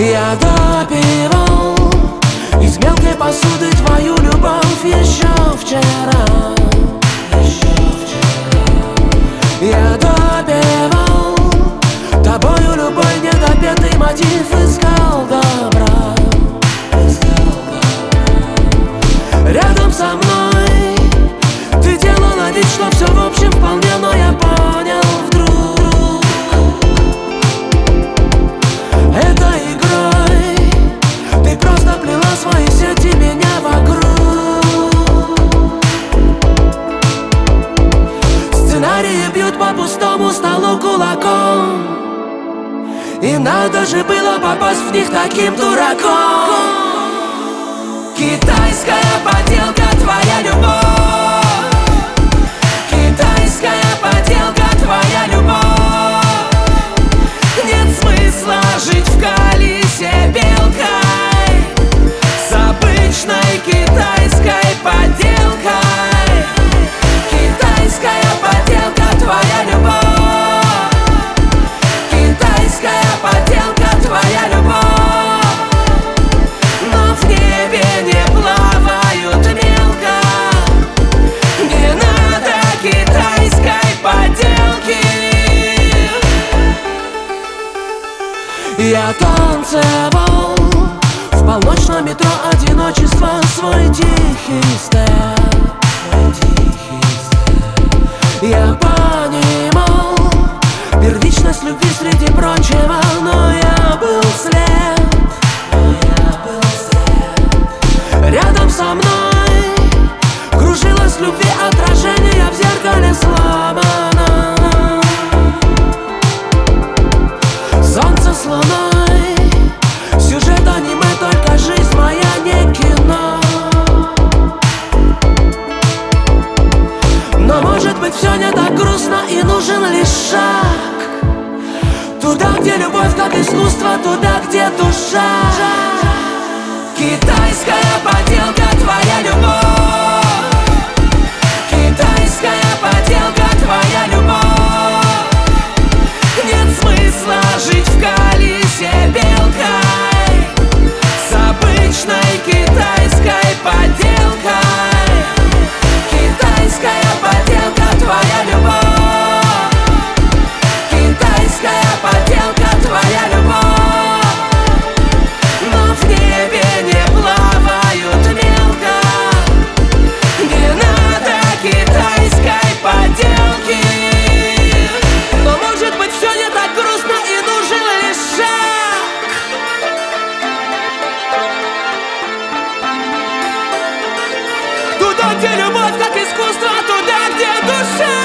Я допивал из мелкой посуды твою любовь еще вчера. Я допивал тобою любой недопетый мотив, искал добра. Рядом со мной ты делала вид, что все в общем вполне, но я понял вдруг, это игрой ты просто плела свои сети меня вокруг. Сценарии бьют по пустому столу кулаком, и надо же было попасть в них таким дураком. Китайская поделка, твоя любовь. Китайская поделка, твоя любовь. Нет смысла жить в колесе белкой с обычной китайской поделкой. Китайская поделка, твоя любовь. Китайская поделка, твоя любовь. Но в небе не плавают мелко, не надо китайской поделки. Я танцевал в полночном метро одиночества свой тихий степ. Я понимал первичность любви среди прочего, но я был слеп. Рядом со мной кружилась любви отражение в зеркале сломано. Солнце с луной, сюжет аниме, только жизнь моя не кино. Но может быть все не так грустно и нужен лишь шаг туда, где любовь как искусство, туда, где душа. Китайская поделка, твоя любовь. Китайская поделка, твоя любовь. Нет смысла жить в колесе белкой с обычной китайской поделкой. Китайская поделка, твоя любовь. Китайская поделка, твоя любовь. Но в небе не плавают мелко, не надо китайской поделки. Но может быть все не так грустно и нужен лишь шаг туда, где любовь как искусство, туда, где душа.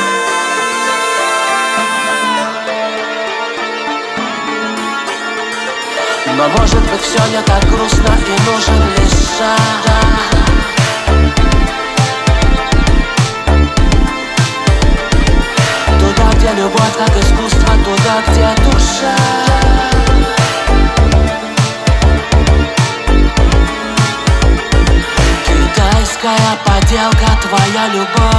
Но может быть все не так грустно и нужен лишь шаг туда, где любовь как искусство, туда, где душа. Китайская поделка, твоя любовь.